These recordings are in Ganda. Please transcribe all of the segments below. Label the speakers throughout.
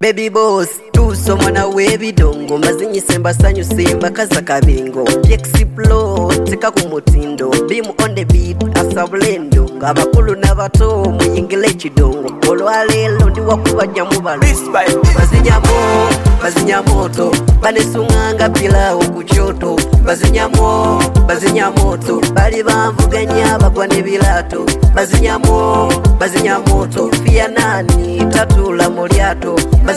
Speaker 1: Baby boss, tuso mwana w'ebidongo mazinyise mbasanyuse mbakaza kabingo Explore, teka ku mutindo Beam on the beat, asabulendo Abakulu n'abato muyingile ekidongo Olwaleero ndi wakubajja mu balo Bazinya moto banesunganga pilawo ku kyoto Bazinya moto bali banvuganya bagwa n'ebilato Bazinya moto fia nani tatula mu lyato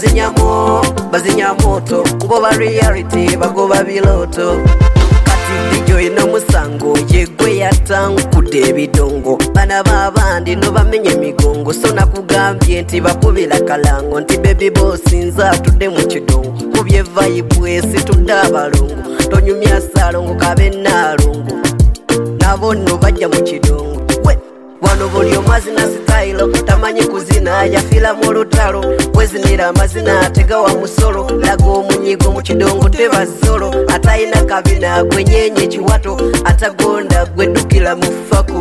Speaker 1: Bazinya moto ngoba reality bagoba biloto Kati dijo ino musango yegwe yatankude ebidongo Bana babandi no bamenye migongo So nakugambye nti bakubira kalango Nti baby boss nza tudde mu kidongo Kubye vibe situdde abalongo Tonyumya salongo kabe nalongo Nabo nno bajja mu kidongo Wano buli omazina style tamanyi kuzina yafila mu lutalo wezinira amazina atega wa musolo laga omunyigo mu kidongo teba solo atayina kabina gwenyenye kiwato atagonda gwedukira mu fako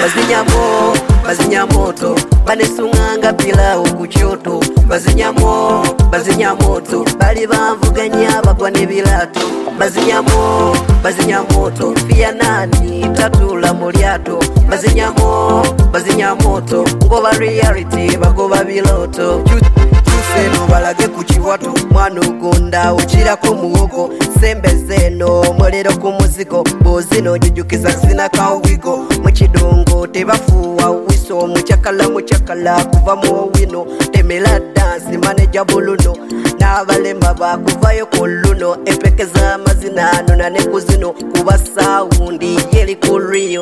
Speaker 1: bazinya moto banesunganga pilawo ku kyoto bazinya moto bali banvuganya bagwa n'ebilato bazinya moto fia nani tatula mu lyato bazinya moto ngoba reality bagoba biloto Tuseno balage ku kiwato mwana ogonda okirako muwogo sembe zeno molero ku muziko bozino jujukiza zina kawigo mu kidongo tebafuwa wiso muchakala kuva mu wino temela dance manager buluno n'abalemba bakuvayo ku luno empekeza amazina nona ne kuzino kuba saundi yeli ku Rio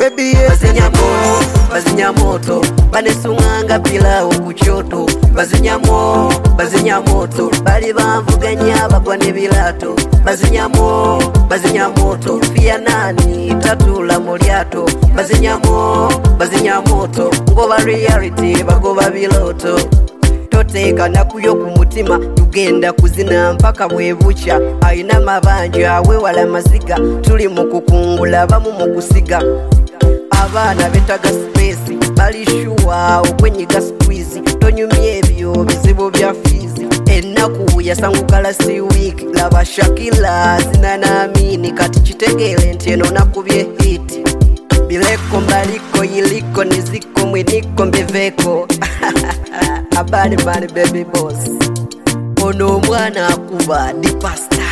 Speaker 1: bazinya moto banesunganga pilawo ku kyoto bazinya moto bali banvuganya bagwa n'ebilato bazinya moto fia nani tatula mu lyato bazinya moto ngoba reality bagoba biloto Toteka nakuyo ku mutima tugenda kuzina mpaka bwebucha ayina mabanja wewala maziga tuli mu kukungula bamu mu kusiga Abana betaga space bali shuwa okwenyiga squeeze tonyumye ebyo bizibu bya fizi ennaku yasangukala si week laba Shakila sinanaamini kati kitegele nti eno nakubye hit bileko mbaliko yiliko niziko mwiniko mbiveko Abani baby boss ono mwana akuba di pasta